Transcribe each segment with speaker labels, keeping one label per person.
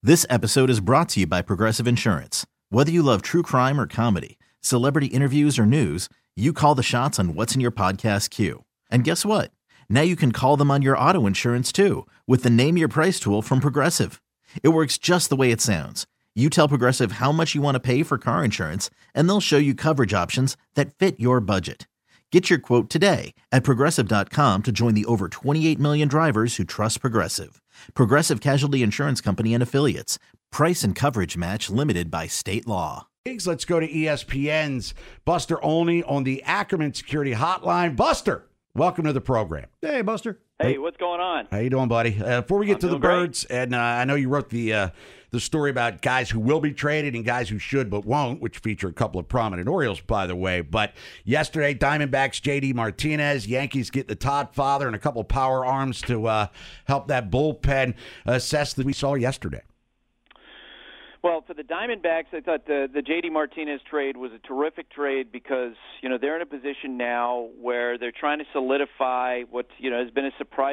Speaker 1: This episode is brought to you by Progressive Insurance. Whether you love true crime or comedy, celebrity interviews or news, you call the shots on what's in your podcast queue. And guess what? Now you can call them on your auto insurance too with the Name Your Price tool from Progressive. It works just the way it sounds. You tell Progressive how much you want to pay for car insurance, and they'll show you coverage options that fit your budget. Get your quote today at Progressive.com to join the over 28 million drivers who trust Progressive. Progressive Casualty Insurance Company and Affiliates. Price and coverage match limited by state law.
Speaker 2: Let's go to ESPN's Buster Olney on the Ackerman Security Hotline. Buster, welcome to the program.
Speaker 3: Hey, Buster.
Speaker 4: Hey, what's going on?
Speaker 2: How you doing, buddy? Before we get to the birds, and I know you wrote the story about guys who will be traded and guys who should but won't, which feature a couple of prominent Orioles, by the way. But yesterday, Diamondbacks, J.D. Martinez, Yankees get the Todd father and a couple of power arms to help that bullpen assess that we saw yesterday.
Speaker 4: Well, for the Diamondbacks, I thought the J.D. Martinez trade was a terrific trade because, they're in a position now where they're trying to solidify what, has been a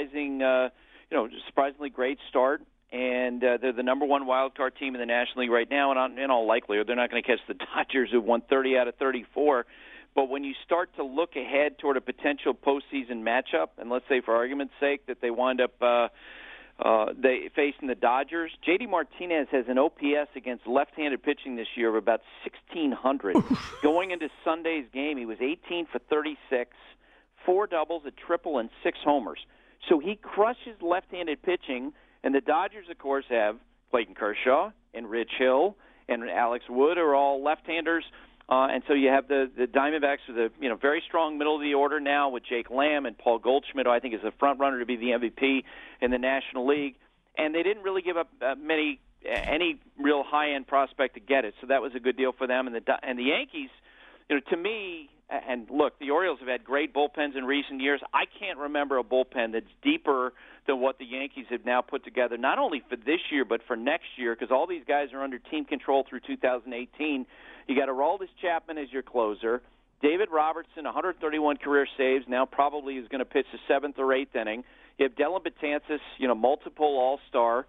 Speaker 4: surprisingly great start. And they're the number one wild card team in the National League right now. And in all likelihood, they're not going to catch the Dodgers, who won 30 out of 34. But when you start to look ahead toward a potential postseason matchup, and let's say for argument's sake that they wind up they facing the Dodgers, J.D. Martinez has an OPS against left-handed pitching this year of about 1,600. Going into Sunday's game, he was 18 for 36, 4 doubles, a triple, and 6 homers. So he crushes left-handed pitching. And the Dodgers, of course, have Clayton Kershaw and Rich Hill and Alex Wood are all left-handers. And so you have the Diamondbacks with a very strong middle of the order now with Jake Lamb and Paul Goldschmidt, who I think is a front runner to be the MVP in the National League. And they didn't really give up any real high-end prospect to get it, so that was a good deal for them. And the Yankees, to me, and look, the Orioles have had great bullpens in recent years. I can't remember a bullpen that's deeper than what the Yankees have now put together, not only for this year but for next year, because all these guys are under team control through 2018. You got Aroldis Chapman as your closer. David Robertson, 131 career saves, now probably is going to pitch the 7th or 8th inning. You have Dellin Betances, multiple All-Star.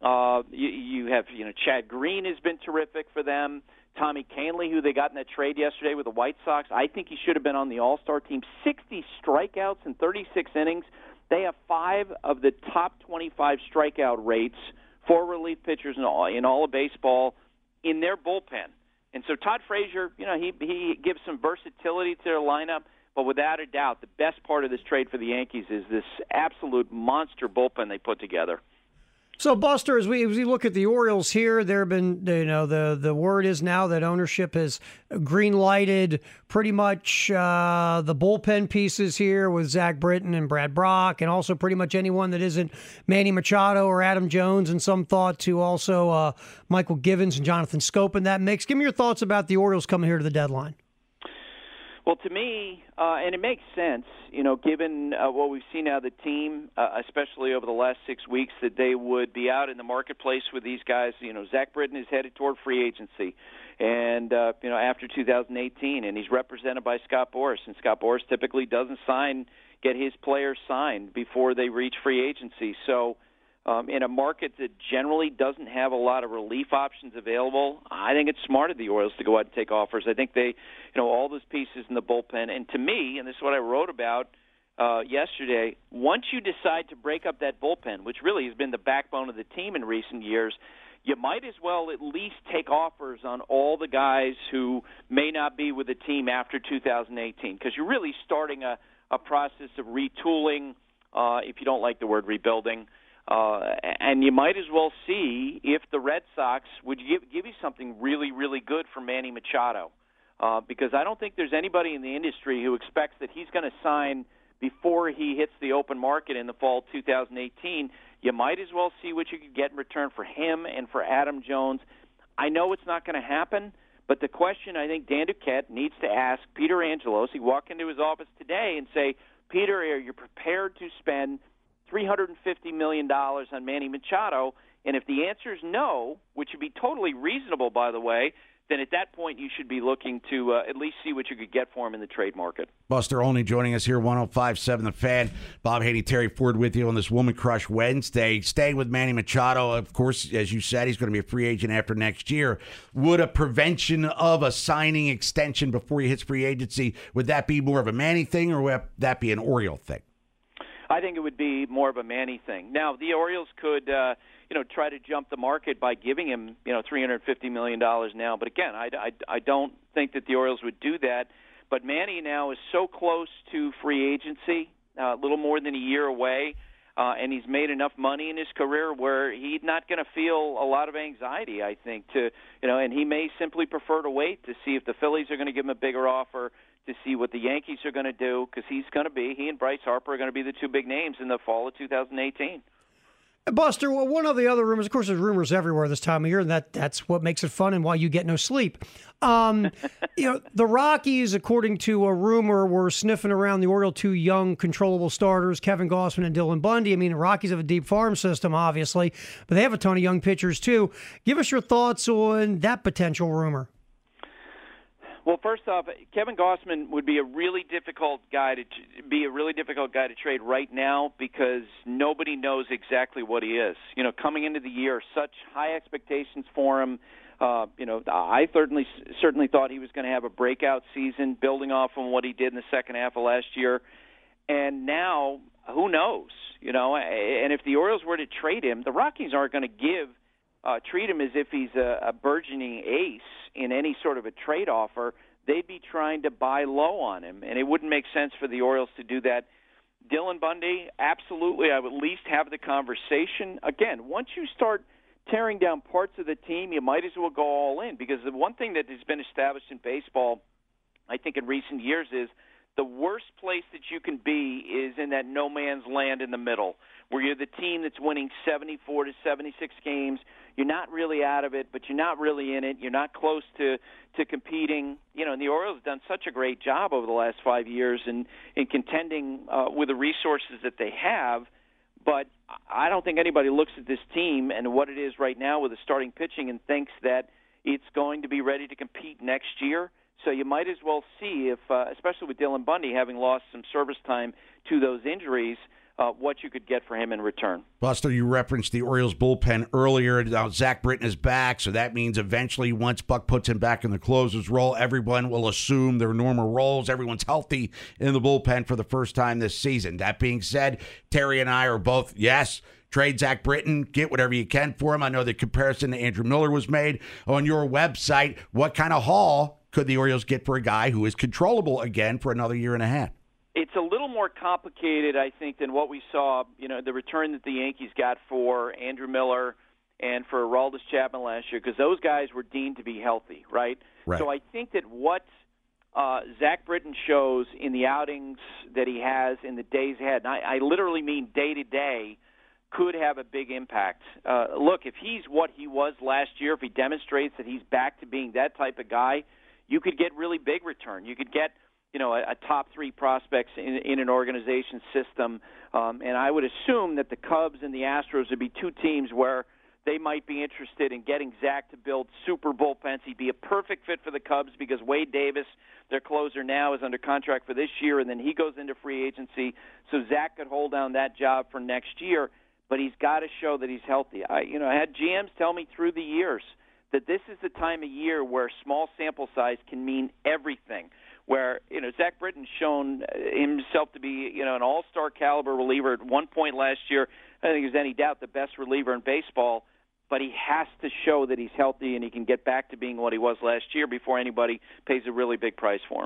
Speaker 4: You have, Chad Green has been terrific for them. Tommy Kahnle, who they got in that trade yesterday with the White Sox, I think he should have been on the All-Star team. 60 strikeouts in 36 innings. They have 5 of the top 25 strikeout rates for relief pitchers in all of baseball in their bullpen. And so Todd Frazier, he gives some versatility to their lineup, but without a doubt, the best part of this trade for the Yankees is this absolute monster bullpen they put together.
Speaker 3: So, Buster, as we look at the Orioles here, there have been, the word is now that ownership has green-lighted pretty much the bullpen pieces here with Zach Britton and Brad Brock, and also pretty much anyone that isn't Manny Machado or Adam Jones, and some thought to also Michael Givens and Jonathan Scope in that mix. Give me your thoughts about the Orioles coming here to the deadline.
Speaker 4: Well, to me, and it makes sense, given what we've seen out of the team, especially over the last 6 weeks, that they would be out in the marketplace with these guys. Zach Britton is headed toward free agency, and after 2018, and he's represented by Scott Boras, and Scott Boras typically doesn't get his players signed before they reach free agency. So in a market that generally doesn't have a lot of relief options available, I think it's smart of the Orioles to go out and take offers. I think they, all those pieces in the bullpen. And to me, and this is what I wrote about yesterday, once you decide to break up that bullpen, which really has been the backbone of the team in recent years, you might as well at least take offers on all the guys who may not be with the team after 2018, because you're really starting a process of retooling, if you don't like the word rebuilding. And you might as well see if the Red Sox would give you something really, really good for Manny Machado, because I don't think there's anybody in the industry who expects that he's going to sign before he hits the open market in the fall 2018. You might as well see what you could get in return for him and for Adam Jones. I know it's not going to happen, but the question I think Dan Duquette needs to ask Peter Angelos, he walked into his office today and say, Peter, are you prepared to spend $350 million on Manny Machado? And if the answer is no, which would be totally reasonable, by the way, then at that point you should be looking to at least see what you could get for him in the trade market.
Speaker 2: Buster Olney joining us here, 105.7 The Fan. Bob Haney, Terry Ford with you on this Woman Crush Wednesday. Staying with Manny Machado, of course, as you said, he's going to be a free agent after next year. Would a prevention of a signing extension before he hits free agency, would that be more of a Manny thing, or would that be an Oriole thing?
Speaker 4: I think it would be more of a Manny thing. Now, the Orioles could try to jump the market by giving him, $350 million now. But again, I don't think that the Orioles would do that. But Manny now is so close to free agency, a little more than a year away, and he's made enough money in his career where he's not going to feel a lot of anxiety, I think, and he may simply prefer to wait to see if the Phillies are going to give him a bigger offer, to see what the Yankees are going to do, because he and Bryce Harper are going to be the two big names in the fall of 2018.
Speaker 3: Buster, well, one of the other rumors, of course, there's rumors everywhere this time of year, and that's what makes it fun and why you get no sleep. The Rockies, according to a rumor, were sniffing around the Orioles' two young, controllable starters, Kevin Gausman and Dylan Bundy. I mean, the Rockies have a deep farm system, obviously, but they have a ton of young pitchers, too. Give us your thoughts on that potential rumor.
Speaker 4: Well, first off, Kevin Gausman would be a really difficult guy to trade right now because nobody knows exactly what he is. Coming into the year, such high expectations for him. I certainly thought he was going to have a breakout season, building off on what he did in the second half of last year. And now, who knows? And if the Orioles were to trade him, the Rockies aren't going to treat him as if he's a burgeoning ace in any sort of a trade offer. They'd be trying to buy low on him, and it wouldn't make sense for the Orioles to do that. Dylan Bundy, absolutely, I would at least have the conversation. Again, once you start tearing down parts of the team, you might as well go all in, because the one thing that has been established in baseball, I think in recent years, is the worst place that you can be is in that no man's land in the middle, where you're the team that's winning 74 to 76 games. You're not really out of it, but you're not really in it. You're not close to competing. And the Orioles have done such a great job over the last 5 years in contending with the resources that they have. But I don't think anybody looks at this team and what it is right now with the starting pitching and thinks that it's going to be ready to compete next year. So you might as well see if, especially with Dylan Bundy having lost some service time to those injuries, what you could get for him in return.
Speaker 2: Buster, you referenced the Orioles bullpen earlier. Now Zach Britton is back, so that means eventually once Buck puts him back in the closer's role, everyone will assume their normal roles. Everyone's healthy in the bullpen for the first time this season. That being said, Terry and I are both, yes, trade Zach Britton, get whatever you can for him. I know the comparison to Andrew Miller was made on your website. What kind of haul could the Orioles get for a guy who is controllable again for another year and a half?
Speaker 4: It's a little more complicated, I think, than what we saw, the return that the Yankees got for Andrew Miller and for Aroldis Chapman last year, because those guys were deemed to be healthy, right? So I think that what Zach Britton shows in the outings that he has in the days ahead, and I literally mean day-to-day, could have a big impact. Look, if he's what he was last year, if he demonstrates that he's back to being that type of guy, you could get really big return. You could get a top three prospects in an organization system. And I would assume that the Cubs and the Astros would be two teams where they might be interested in getting Zach to build super bullpens. He'd be a perfect fit for the Cubs because Wade Davis, their closer now, is under contract for this year, and then he goes into free agency. So Zach could hold down that job for next year, but he's got to show that he's healthy. I had GMs tell me through the years that this is the time of year where small sample size can mean everything. Where Zach Britton's shown himself to be an all-star caliber reliever at one point last year. I don't think there's any doubt the best reliever in baseball, but he has to show that he's healthy and he can get back to being what he was last year before anybody pays a really big price for him.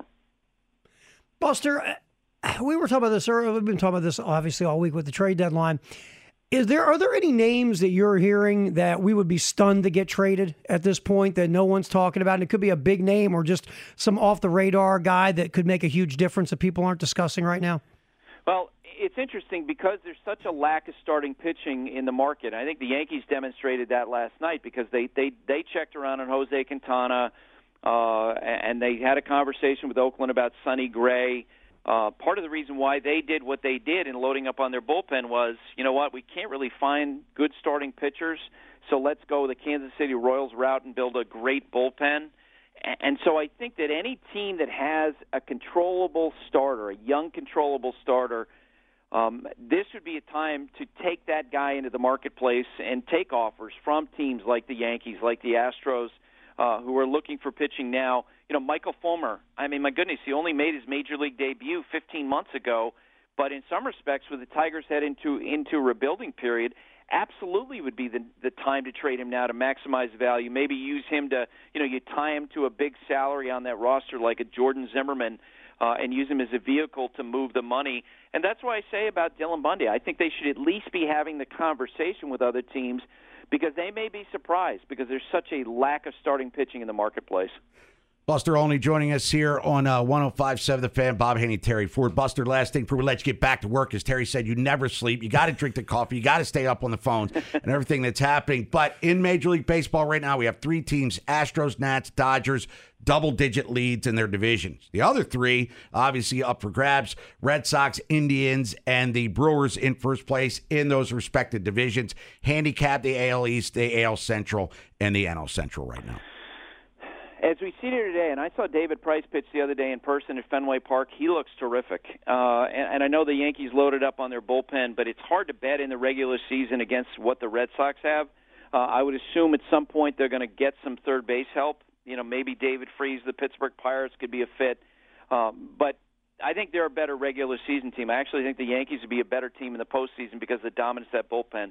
Speaker 3: Buster, we were talking about this earlier. We've been talking about this obviously all week with the trade deadline. Are there any names that you're hearing that we would be stunned to get traded at this point that no one's talking about? And it could be a big name or just some off-the-radar guy that could make a huge difference that people aren't discussing right now?
Speaker 4: Well, it's interesting because there's such a lack of starting pitching in the market. I think the Yankees demonstrated that last night because they checked around on Jose Quintana, and they had a conversation with Oakland about Sonny Gray. Part of the reason why they did what they did in loading up on their bullpen was, we can't really find good starting pitchers, so let's go the Kansas City Royals route and build a great bullpen. And so I think that any team that has a controllable starter, a young controllable starter, this would be a time to take that guy into the marketplace and take offers from teams like the Yankees, like the Astros, who are looking for pitching now. Michael Fulmer, I mean, my goodness, he only made his major league debut 15 months ago, but in some respects, with the Tigers head into a rebuilding period, absolutely would be the time to trade him now to maximize value. Maybe use him to, you tie him to a big salary on that roster like a Jordan Zimmerman, and use him as a vehicle to move the money. And that's why I say about Dylan Bundy, I think they should at least be having the conversation with other teams, because they may be surprised because there's such a lack of starting pitching in the marketplace.
Speaker 2: Buster Olney joining us here on 105.7 The Fan. Bob Haney, Terry Ford. Buster, last thing before we let you get back to work, as Terry said, you never sleep. You got to drink the coffee. You got to stay up on the phones and everything that's happening. But in Major League Baseball right now, we have 3 teams, Astros, Nats, Dodgers, double-digit leads in their divisions. The other 3, obviously up for grabs, Red Sox, Indians, and the Brewers in first place in those respective divisions. Handicap the AL East, the AL Central, and the NL Central right now.
Speaker 4: As we sit here today, and I saw David Price pitch the other day in person at Fenway Park, he looks terrific. And I know the Yankees loaded up on their bullpen, but it's hard to bet in the regular season against what the Red Sox have. I would assume at some point they're going to get some third base help. Maybe David Freese, the Pittsburgh Pirates, could be a fit. But I think they're a better regular season team. I actually think the Yankees would be a better team in the postseason because of the dominance of that bullpen.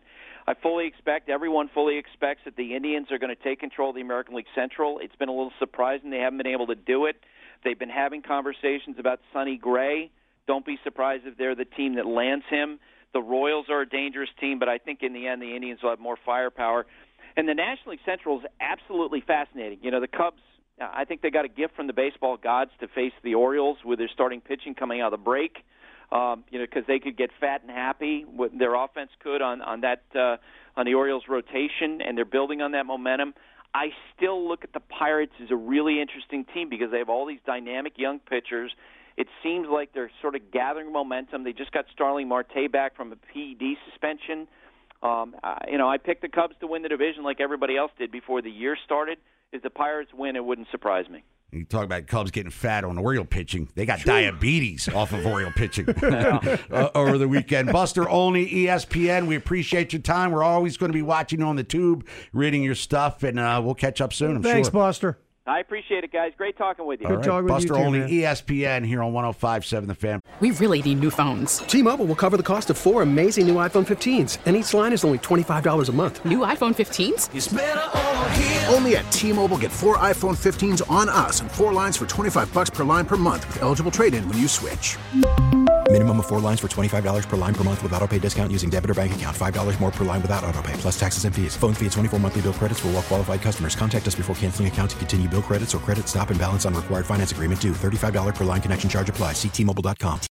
Speaker 4: Everyone fully expects that the Indians are going to take control of the American League Central. It's been a little surprising they haven't been able to do it. They've been having conversations about Sonny Gray. Don't be surprised if they're the team that lands him. The Royals are a dangerous team, but I think in the end the Indians will have more firepower. And the National League Central is absolutely fascinating. The Cubs, I think they got a gift from the baseball gods to face the Orioles with their starting pitching coming out of the break, because they could get fat and happy. Their offense could on the Orioles' rotation, and they're building on that momentum. I still look at the Pirates as a really interesting team because they have all these dynamic young pitchers. It seems like they're sort of gathering momentum. They just got Starling Marte back from a PED suspension. I picked the Cubs to win the division like everybody else did before the year started. If the Pirates win, it wouldn't surprise me.
Speaker 2: You talk about Cubs getting fat on Oriole pitching. They got diabetes off of Oriole pitching over the weekend. Buster Olney, ESPN, we appreciate your time. We're always going to be watching you on the tube, reading your stuff, and we'll catch up soon,
Speaker 3: Thanks, Buster.
Speaker 4: I appreciate it, guys. Great talking with you.
Speaker 3: Good talking with
Speaker 2: Buster
Speaker 3: you too,
Speaker 2: Olney,
Speaker 3: man.
Speaker 2: ESPN, here on 105.7 The Fan.
Speaker 5: We really need new phones.
Speaker 6: T-Mobile will cover the cost of 4 amazing new iPhone 15s, and each line is only $25 a month.
Speaker 5: New iPhone 15s?
Speaker 7: It's better over here. Only at T-Mobile, get 4 iPhone 15s on us and 4 lines for $25 per line per month with eligible trade-in when you switch.
Speaker 8: Minimum of 4 lines for $25 per line per month with autopay discount using debit or bank account. $5 more per line without autopay, plus taxes and fees. Phone fee at 24 monthly bill credits for well-qualified customers. Contact us before canceling account to continue bill credits or credit stop and balance on required finance agreement due. $35 per line connection charge applies. See T-Mobile.com.